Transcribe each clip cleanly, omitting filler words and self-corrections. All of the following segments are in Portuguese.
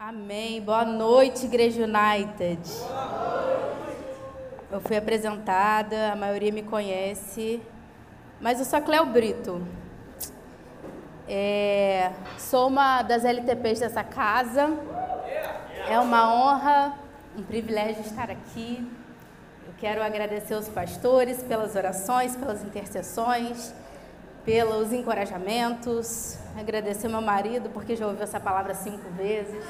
Amém. Boa noite, Igreja United. Eu fui apresentada, a maioria me conhece, mas eu sou a Cleo Brito. Sou uma das LTPs dessa casa. É uma honra, um privilégio estar aqui. Eu quero agradecer aos pastores pelas orações, pelas intercessões, pelos encorajamentos. Agradecer meu marido, porque já ouviu essa palavra 5 vezes.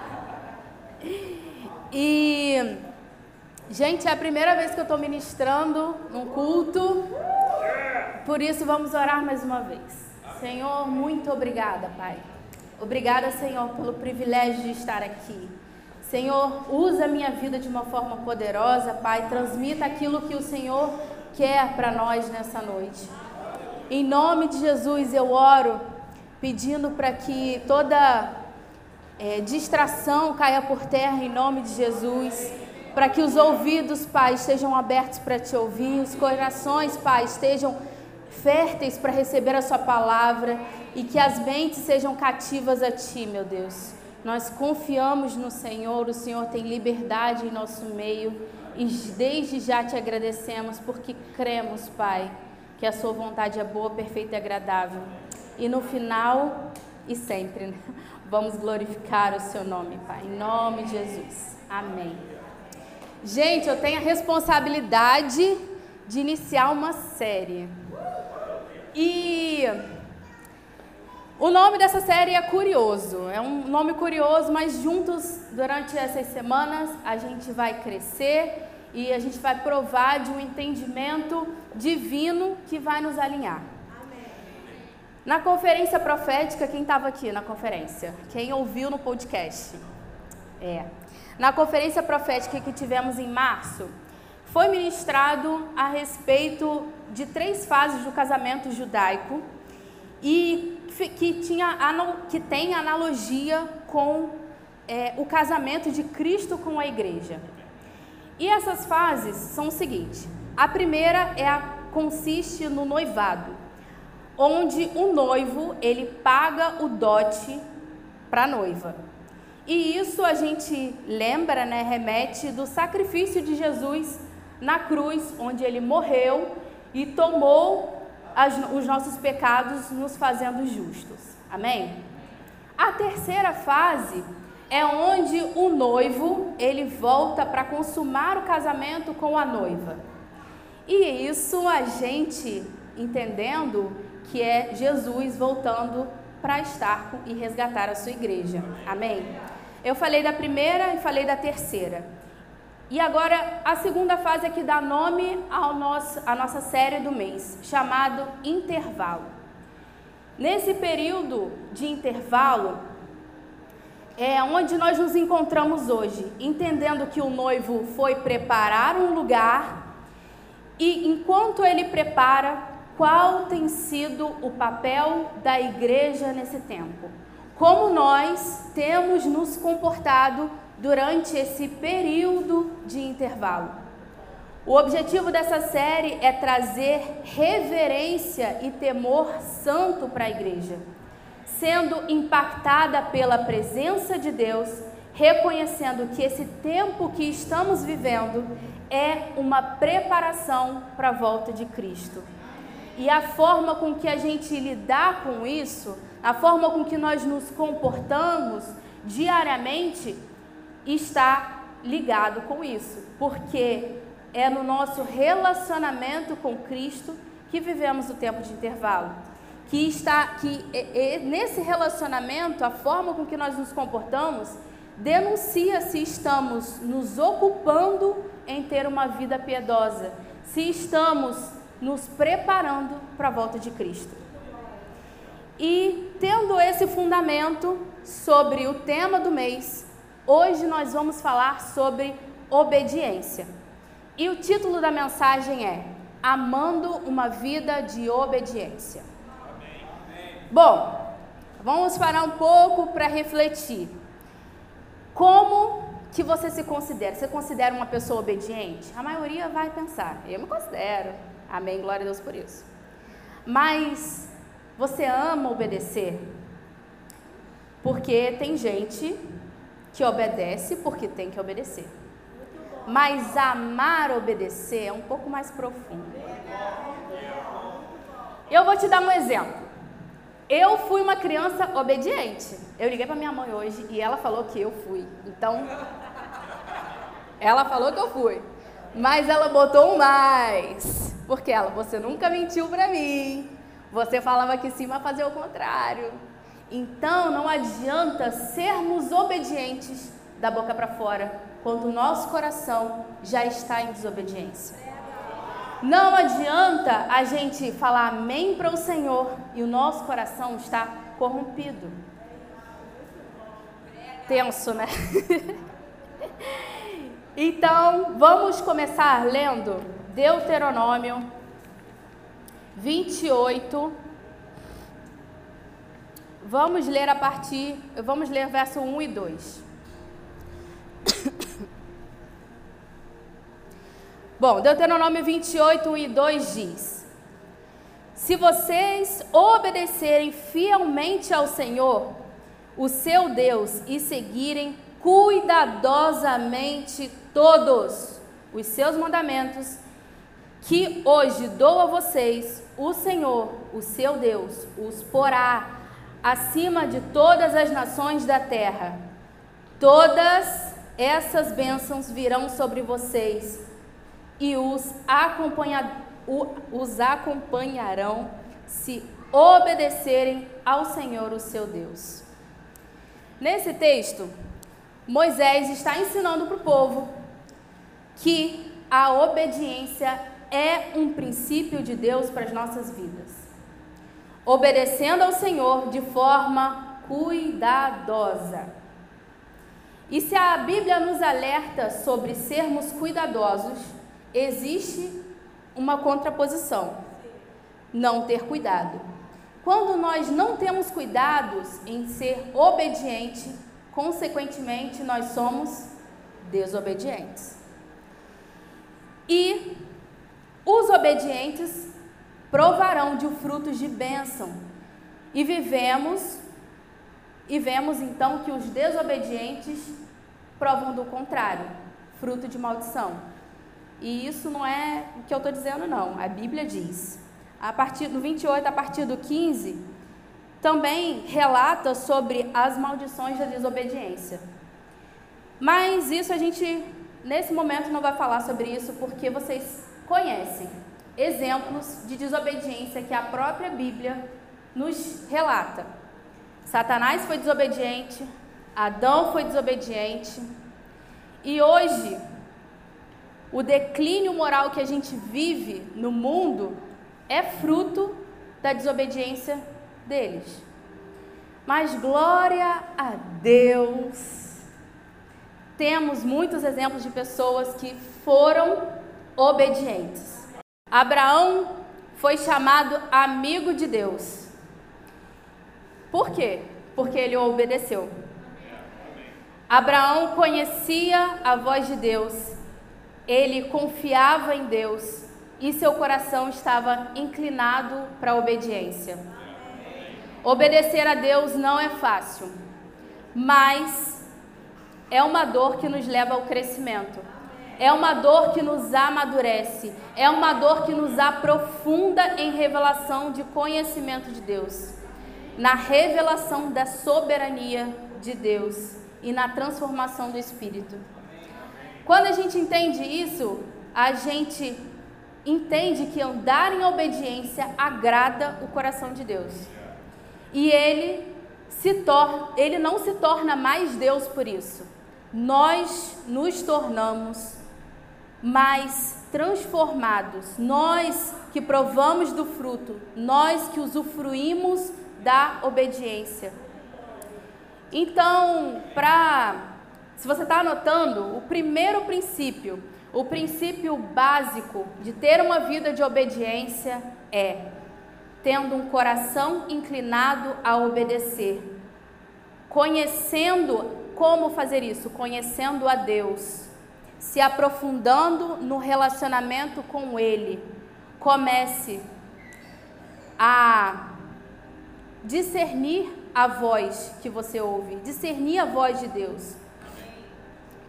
E, gente, é a primeira vez que eu estou ministrando num culto. Por isso, vamos orar mais uma vez. Senhor, muito obrigada, Pai. Obrigada, Senhor, pelo privilégio de estar aqui. Senhor, usa a minha vida de uma forma poderosa, Pai. Transmita aquilo que o Senhor quer para nós nessa noite. Em nome de Jesus, eu oro pedindo para que toda distração caia por terra, em nome de Jesus. Para que os ouvidos, Pai, estejam abertos para te ouvir. Os corações, Pai, estejam férteis para receber a sua palavra. E que as mentes sejam cativas a Ti, meu Deus. Nós confiamos no Senhor, o Senhor tem liberdade em nosso meio. E desde já te agradecemos, porque cremos, Pai, que a sua vontade é boa, perfeita e agradável. E no final, e sempre, né? Vamos glorificar o seu nome, Pai. Em nome de Jesus. Amém. Gente, eu tenho a responsabilidade de iniciar uma série. E o nome dessa série é Curioso. É um nome curioso, mas juntos, durante essas semanas, a gente vai crescer e a gente vai provar de um entendimento divino que vai nos alinhar. Na conferência profética, quem estava aqui na conferência? Quem ouviu no podcast? Na conferência profética que tivemos em março, foi ministrado a respeito de 3 fases do casamento judaico e que tem analogia com o casamento de Cristo com a igreja. E essas fases são o seguinte: a primeira consiste no noivado, onde o noivo, ele paga o dote para a noiva. E isso a gente lembra, né, remete do sacrifício de Jesus na cruz, onde ele morreu e tomou os nossos pecados, nos fazendo justos. Amém? A terceira fase é onde o noivo, ele volta para consumar o casamento com a noiva. E isso a gente entendendo que é Jesus voltando para estar e resgatar a sua igreja. Amém? Eu falei da primeira e falei da terceira. E agora a segunda fase é que dá nome à nossa série do mês, chamado intervalo. Nesse período de intervalo é onde nós nos encontramos hoje, entendendo que o noivo foi preparar um lugar e enquanto ele prepara, qual tem sido o papel da igreja nesse tempo? Como nós temos nos comportado durante esse período de intervalo? O objetivo dessa série é trazer reverência e temor santo para a igreja, sendo impactada pela presença de Deus, reconhecendo que esse tempo que estamos vivendo é uma preparação para a volta de Cristo. E a forma com que a gente lidar com isso, a forma com que nós nos comportamos diariamente, está ligado com isso. Porque é no nosso relacionamento com Cristo que vivemos o tempo de intervalo. Nesse relacionamento, a forma com que nós nos comportamos denuncia se estamos nos ocupando em ter uma vida piedosa, se estamos nos preparando para a volta de Cristo. E tendo esse fundamento sobre o tema do mês, hoje nós vamos falar sobre obediência. E o título da mensagem é Amando uma Vida de Obediência. Bom, vamos parar um pouco para refletir. Como que você se considera? Você considera uma pessoa obediente? A maioria vai pensar, eu me considero. Amém, glória a Deus por isso. Mas você ama obedecer? Porque tem gente que obedece porque tem que obedecer. Mas amar obedecer é um pouco mais profundo. Eu vou te dar um exemplo. Eu fui uma criança obediente. Eu liguei para minha mãe hoje e ela falou que eu fui. Então, ela falou que eu fui. Mas ela botou um mais. Porque você nunca mentiu para mim. Você falava que sim, mas fazia o contrário. Então, não adianta sermos obedientes da boca para fora, quando o nosso coração já está em desobediência. Não adianta a gente falar amém para o Senhor e o nosso coração está corrompido. Tenso, né? Então, vamos começar lendo Deuteronômio 28. Vamos ler verso 1 e 2. Bom, Deuteronômio 28, 1 e 2 diz: se vocês obedecerem fielmente ao Senhor, o seu Deus, e seguirem cuidadosamente todos os seus mandamentos, que hoje dou a vocês, o Senhor, o seu Deus, os porá acima de todas as nações da terra. Todas essas bênçãos virão sobre vocês e os acompanharão se obedecerem ao Senhor, o seu Deus. Nesse texto, Moisés está ensinando para o povo que a obediência é um princípio de Deus para as nossas vidas. Obedecendo ao Senhor de forma cuidadosa. E se a Bíblia nos alerta sobre sermos cuidadosos, existe uma contraposição: não ter cuidado. Quando nós não temos cuidados em ser obediente, consequentemente nós somos desobedientes. E os obedientes provarão de frutos de bênção. E vemos então que os desobedientes provam do contrário, fruto de maldição. E isso não é o que eu estou dizendo, não. A Bíblia diz. A partir do 28, a partir do 15, também relata sobre as maldições da desobediência. Mas isso a gente, nesse momento, não vai falar sobre isso, porque vocês conhecem exemplos de desobediência que a própria Bíblia nos relata. Satanás foi desobediente, Adão foi desobediente, e hoje o declínio moral que a gente vive no mundo é fruto da desobediência deles. Mas glória a Deus, temos muitos exemplos de pessoas que foram obedientes. Abraão foi chamado amigo de Deus. Por quê? Porque ele obedeceu. Abraão conhecia a voz de Deus, ele confiava em Deus e seu coração estava inclinado para a obediência. Obedecer a Deus não é fácil, mas é uma dor que nos leva ao crescimento. É uma dor que nos amadurece, é uma dor que nos aprofunda em revelação de conhecimento de Deus, na revelação da soberania de Deus e na transformação do Espírito. Quando a gente entende isso, a gente entende que andar em obediência agrada o coração de Deus. E ele não se torna mais Deus por isso. Nós nos tornamos mais transformados, nós que provamos do fruto, nós que usufruímos da obediência. Então, se você está anotando, o primeiro princípio, o princípio básico de ter uma vida de obediência é tendo um coração inclinado a obedecer, conhecendo como fazer isso, conhecendo a Deus, se aprofundando no relacionamento com Ele. Comece a discernir a voz que você ouve, discernir a voz de Deus.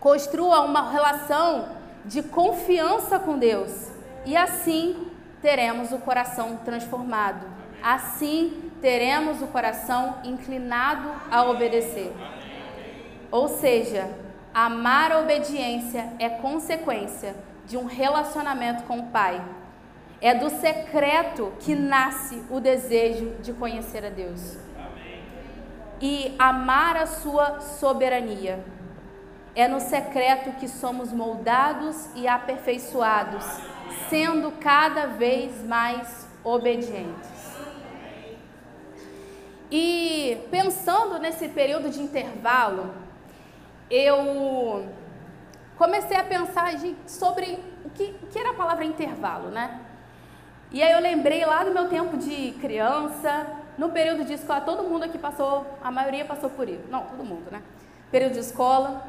Construa uma relação de confiança com Deus. E assim teremos o coração transformado. Assim teremos o coração inclinado a obedecer. Ou seja, amar a obediência é consequência de um relacionamento com o Pai. É do secreto que nasce o desejo de conhecer a Deus. E amar a sua soberania. É no secreto que somos moldados e aperfeiçoados, sendo cada vez mais obedientes. E pensando nesse período de intervalo, eu comecei a pensar sobre o que era a palavra intervalo, né? E aí eu lembrei lá do meu tempo de criança, no período de escola, todo mundo aqui passou, a maioria passou por isso. Não, todo mundo, né? Período de escola.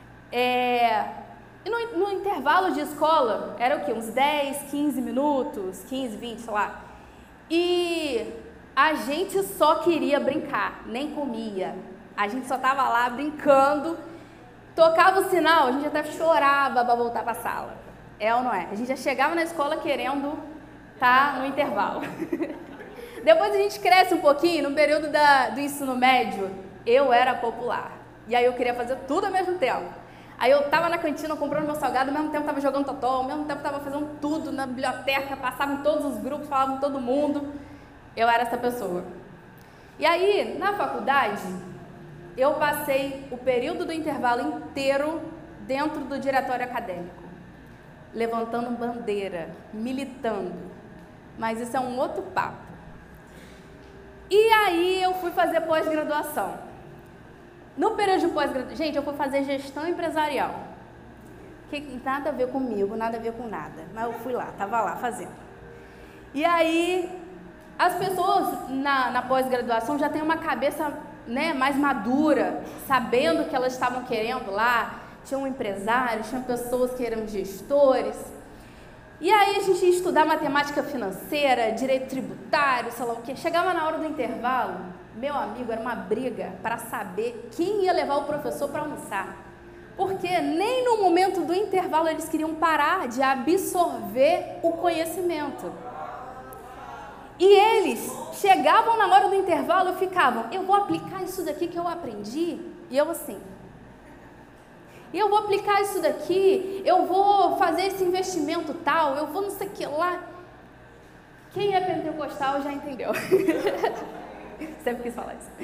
E no intervalo de escola, era o quê? Uns 10, 15 minutos, 15, 20, sei lá. E a gente só queria brincar, nem comia. A gente só tava lá brincando. Tocava o sinal, a gente até chorava para voltar para a sala. É ou não é? A gente já chegava na escola querendo estar no intervalo. Depois a gente cresce um pouquinho, no período do ensino médio, eu era popular. E aí eu queria fazer tudo ao mesmo tempo. Aí eu estava na cantina comprando meu salgado, ao mesmo tempo estava jogando totó, ao mesmo tempo estava fazendo tudo na biblioteca, passava em todos os grupos, falava com todo mundo. Eu era essa pessoa. E aí, na faculdade, eu passei o período do intervalo inteiro dentro do diretório acadêmico, levantando bandeira, militando. Mas isso é um outro papo. E aí eu fui fazer pós-graduação. No período de pós-graduação, gente, eu fui fazer gestão empresarial. Que nada a ver comigo, nada a ver com nada. Mas eu fui lá, estava lá fazendo. E aí, as pessoas na pós-graduação já têm uma cabeça, né, mais madura, sabendo o que elas estavam querendo lá. Tinham empresários, tinham pessoas que eram gestores. E aí a gente ia estudar matemática financeira, direito tributário, sei lá o quê. Chegava na hora do intervalo, meu amigo, era uma briga para saber quem ia levar o professor para almoçar. Porque nem no momento do intervalo eles queriam parar de absorver o conhecimento. E eles chegavam na hora do intervalo e ficavam, eu vou aplicar isso daqui que eu aprendi. E eu assim, eu vou aplicar isso daqui, eu vou fazer esse investimento tal, eu vou não sei o que lá. Quem é pentecostal já entendeu. Sempre quis falar isso.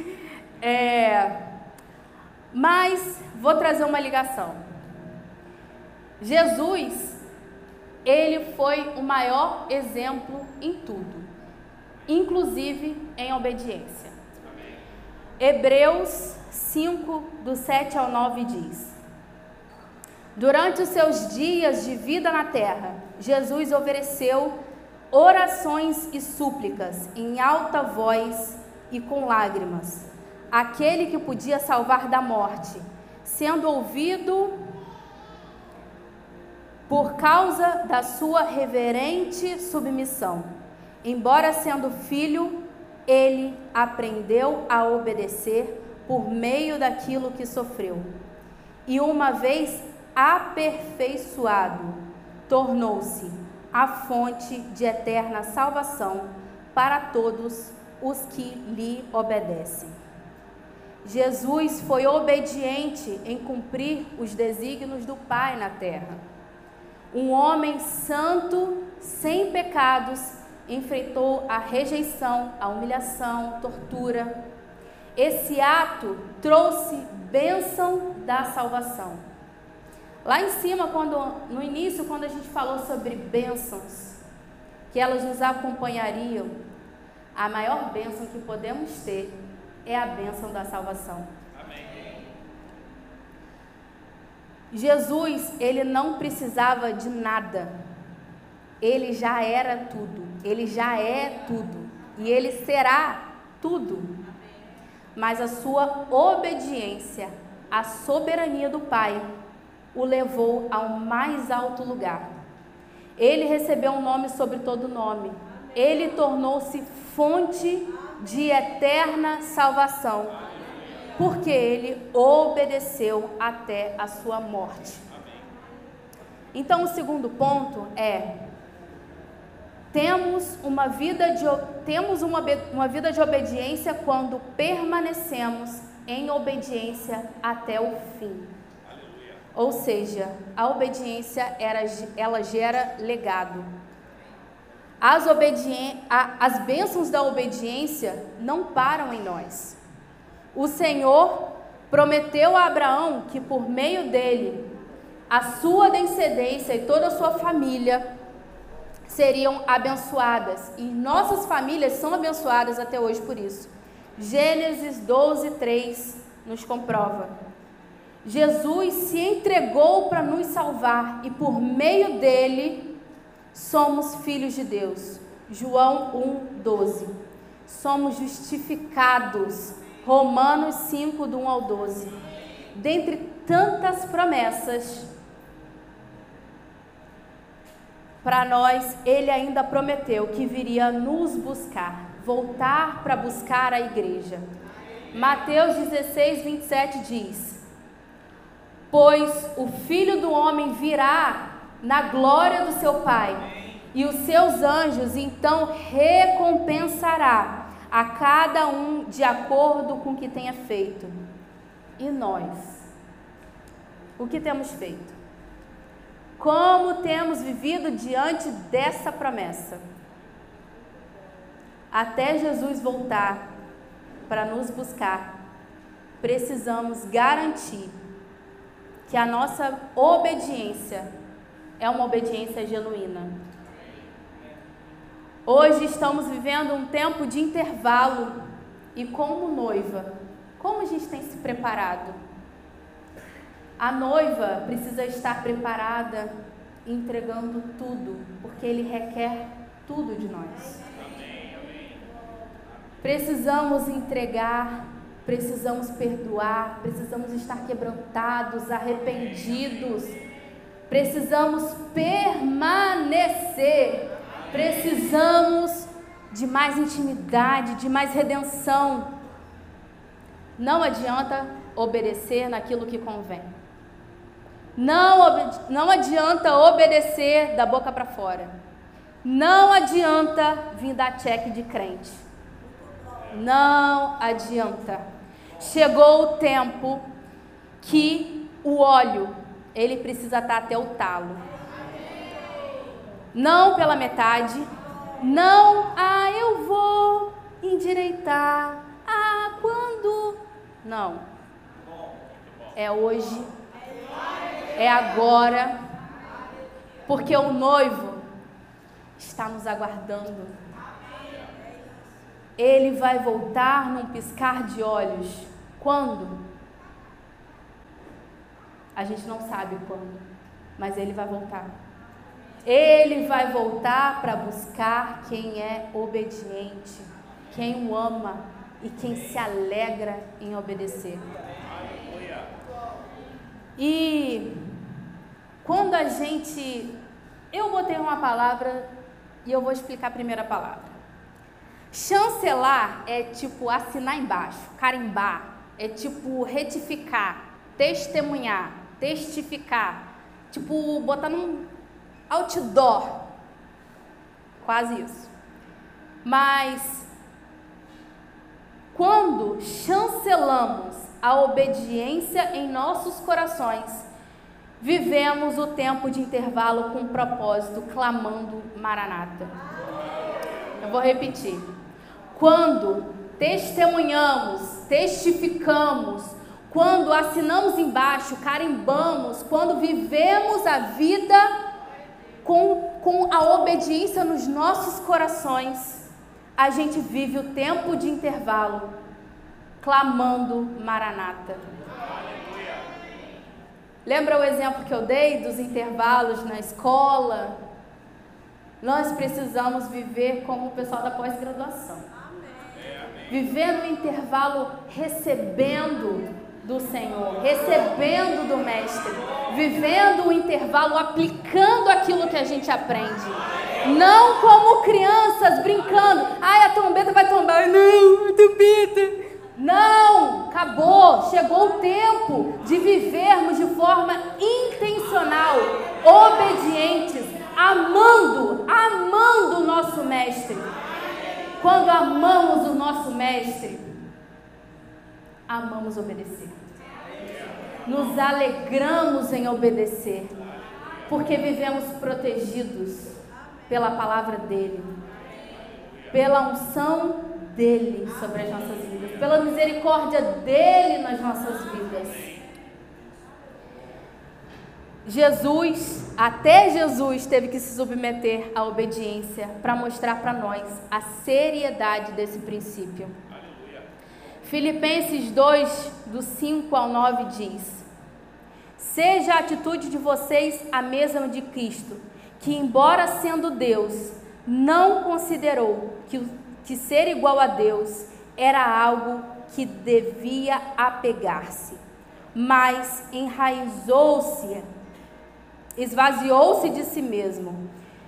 Mas vou trazer uma ligação. Jesus, ele foi o maior exemplo em tudo, inclusive em obediência. Hebreus 5, do 7 ao 9 diz: durante os seus dias de vida na terra, Jesus ofereceu orações e súplicas em alta voz e com lágrimas, aquele que podia salvar da morte, sendo ouvido por causa da sua reverente submissão. Embora sendo filho, ele aprendeu a obedecer por meio daquilo que sofreu. E uma vez aperfeiçoado, tornou-se a fonte de eterna salvação para todos os que lhe obedecem. Jesus foi obediente em cumprir os desígnios do Pai na terra. Um homem santo, sem pecados, enfrentou a rejeição, a humilhação, tortura. Esse ato trouxe bênção da salvação. Lá em cima, no início, quando a gente falou sobre bênçãos, que elas nos acompanhariam, a maior bênção que podemos ter é a bênção da salvação. Amém. Jesus, ele não precisava de nada. Ele já era tudo. Ele já é tudo. E ele será tudo. Mas a sua obediência à soberania do Pai o levou ao mais alto lugar. Ele recebeu um nome sobre todo nome. Ele tornou-se fonte de eterna salvação. porque ele obedeceu até a sua morte. Então, o segundo ponto é: temos uma vida de obediência quando permanecemos em obediência até o fim. Aleluia. Ou seja, a obediência ela gera legado. As bênçãos da obediência não param em nós. O Senhor prometeu a Abraão que por meio dele, a sua descendência e toda a sua família seriam abençoadas. E nossas famílias são abençoadas até hoje por isso. Gênesis 12:3 nos comprova. Jesus se entregou para nos salvar e por meio dele somos filhos de Deus. João 1:12. Somos justificados. Romanos 5, do 1 ao 12. Dentre tantas promessas, para nós, ele ainda prometeu que viria nos buscar, voltar para buscar a igreja. Mateus 16:27 diz: pois o Filho do Homem virá na glória do seu Pai, e os seus anjos então recompensará a cada um de acordo com o que tenha feito. E nós? O que temos feito? Como temos vivido diante dessa promessa? Até Jesus voltar para nos buscar, precisamos garantir que a nossa obediência é uma obediência genuína. Hoje estamos vivendo um tempo de intervalo e como noiva, como a gente tem se preparado? A noiva precisa estar preparada, entregando tudo, porque Ele requer tudo de nós. Precisamos entregar, precisamos perdoar, precisamos estar quebrantados, arrependidos, precisamos permanecer, precisamos de mais intimidade, de mais redenção. Não adianta obedecer naquilo que convém. Não adianta obedecer da boca para fora. Não adianta vir dar cheque de crente. Não adianta. Chegou o tempo que o óleo, ele precisa estar até o talo. Não pela metade. Não, eu vou endireitar. Quando? Não. É hoje. É agora. Porque o noivo está nos aguardando. Ele vai voltar num piscar de olhos. Quando? A gente não sabe quando, mas ele vai voltar. Ele vai voltar para buscar quem é obediente, quem o ama e quem se alegra em obedecer. E quando a gente... Eu botei uma palavra e eu vou explicar a primeira palavra. Chancelar é tipo assinar embaixo, carimbar, é tipo retificar, testemunhar, testificar, tipo botar num outdoor, quase isso. Mas quando chancelamos a obediência em nossos corações, vivemos o tempo de intervalo com propósito, clamando Maranata. Eu vou repetir. Quando testemunhamos, testificamos, quando assinamos embaixo, carimbamos, quando vivemos a vida com a obediência nos nossos corações, a gente vive o tempo de intervalo, clamando Maranata. Lembra o exemplo que eu dei dos intervalos na escola? Nós precisamos viver como o pessoal da pós-graduação. Viver no intervalo recebendo do Senhor, recebendo do Mestre, vivendo o intervalo, aplicando aquilo que a gente aprende. Não como crianças brincando. A trombeta vai tombar. Não, a trombeta. Não, acabou, chegou o tempo de vivermos de forma intencional, obedientes, amando o nosso Mestre. Quando amamos o nosso Mestre, amamos obedecer. Nos alegramos em obedecer, porque vivemos protegidos pela palavra dele, pela unção dele sobre as nossas vidas, pela misericórdia dele nas nossas vidas. Até Jesus teve que se submeter à obediência para mostrar para nós a seriedade desse princípio. Filipenses 2, do 5 ao 9 diz: seja a atitude de vocês a mesma de Cristo, que embora sendo Deus, não considerou que ser igual a Deus era algo que devia apegar-se, mas esvaziou-se de si mesmo,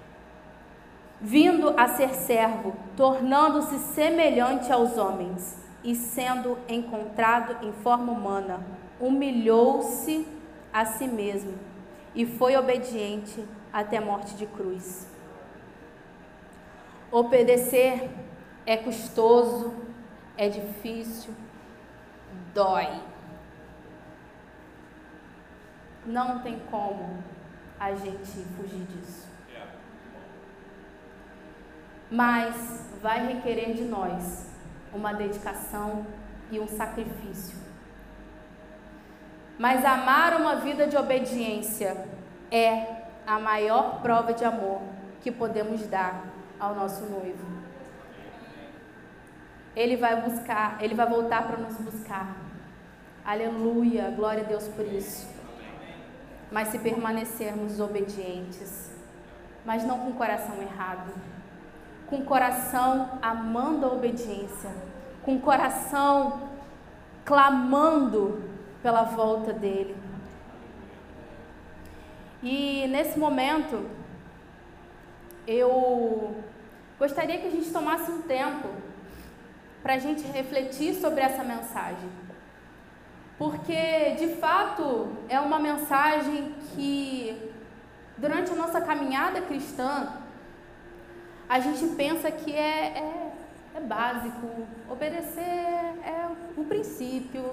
vindo a ser servo, tornando-se semelhante aos homens, e sendo encontrado em forma humana, humilhou-se a si mesmo, e foi obediente até a morte de cruz. Obedecer é custoso, é difícil, dói. Não tem como a gente fugir disso. Mas vai requerer de nós uma dedicação e um sacrifício. Mas amar uma vida de obediência é a maior prova de amor que podemos dar ao nosso noivo. Ele vai voltar para nos buscar. Aleluia, glória a Deus por isso. Mas se permanecermos obedientes, mas não com o coração errado, com o coração amando a obediência, com o coração clamando pela volta dele. E nesse momento, eu gostaria que a gente tomasse um tempo para a gente refletir sobre essa mensagem. Porque, de fato, é uma mensagem que, durante a nossa caminhada cristã, a gente pensa que é básico, obedecer é um princípio.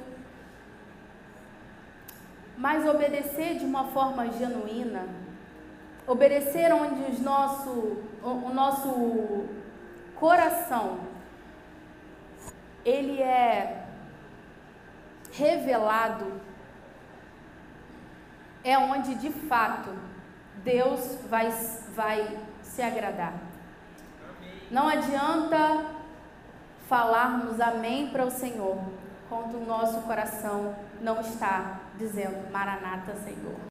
Mas obedecer de uma forma genuína, obedecer onde o nosso coração, ele é revelado, é onde de fato Deus vai se agradar. Não adianta falarmos amém para o Senhor, quando o nosso coração não está dizendo Maranata, Senhor.